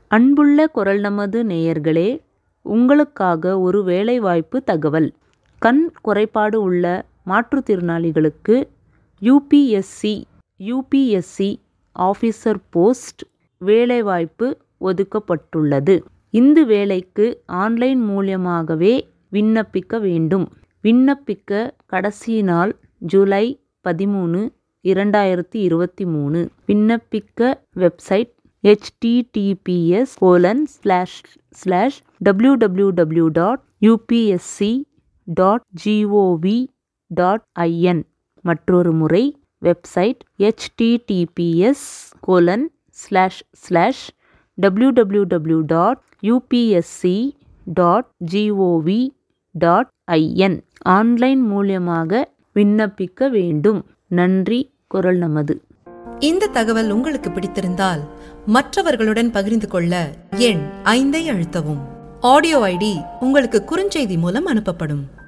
அன்புள்ள குரல் நமது நேயர்களே, உங்களுக்காக ஒரு வேலைவாய்ப்பு தகவல். கண் குறைபாடு உள்ள மாற்றுத்திறனாளிகளுக்கு யூபிஎஸ்சி ஆஃபீஸர் போஸ்ட் வேலைவாய்ப்பு ஒதுக்கப்பட்டுள்ளது. இந்த வேலைக்கு ஆன்லைன் மூலமாகவே விண்ணப்பிக்க வேண்டும். விண்ணப்பிக்க கடைசி நாள் ஜூலை 13, 2023. விண்ணப்பிக்க வெப்சைட் https://www.upsc.gov.in. மற்றொரு முறை வெப்சைட் https://www.upsc.gov.in. ஆன்லைன் மூலமாக விண்ணப்பிக்க வேண்டும். நன்றி. குரல் நமது. இந்த தகவல் உங்களுக்கு பிடித்திருந்தால் மற்றவர்களுடன் பகிர்ந்து கொள்ள எண் 5 அழுத்தவும். ஆடியோ ஐடி உங்களுக்கு குறுஞ்செய்தி மூலம் அனுப்பப்படும்.